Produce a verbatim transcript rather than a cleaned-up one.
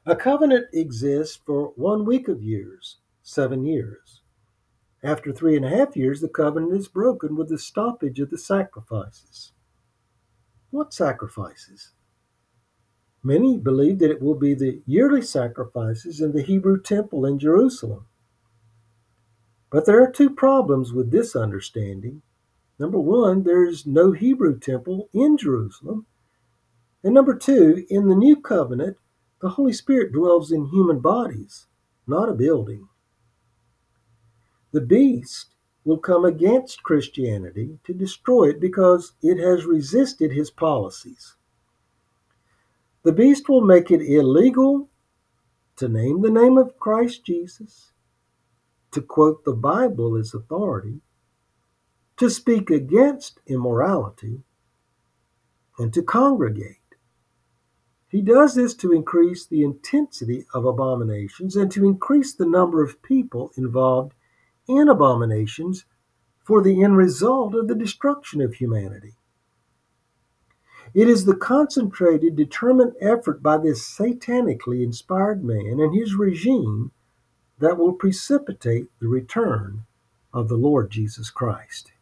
A covenant exists for one week of years, seven years. After three and a half years, the covenant is broken with the stoppage of the sacrifices. What sacrifices? Many believe that it will be the yearly sacrifices in the Hebrew temple in Jerusalem. But there are two problems with this understanding. Number one, there is no Hebrew temple in Jerusalem. And number two, in the new covenant, the Holy Spirit dwells in human bodies, not a building. The beast will come against Christianity to destroy it because it has resisted his policies. The beast will make it illegal to name the name of Christ Jesus, to quote the Bible as authority, to speak against immorality, and to congregate. He does this to increase the intensity of abominations and to increase the number of people involved in abominations for the end result of the destruction of humanity. It is the concentrated, determined effort by this satanically inspired man and his regime that will precipitate the return of the Lord Jesus Christ.